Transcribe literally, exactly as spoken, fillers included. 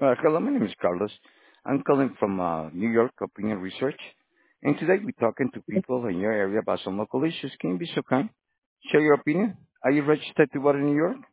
Uh, hello, my name is Carlos. I'm calling from uh, New York Opinion Research, and today we're talking to people in your area about some local issues. Can you be so kind? Share your opinion. Are you registered to vote in New York?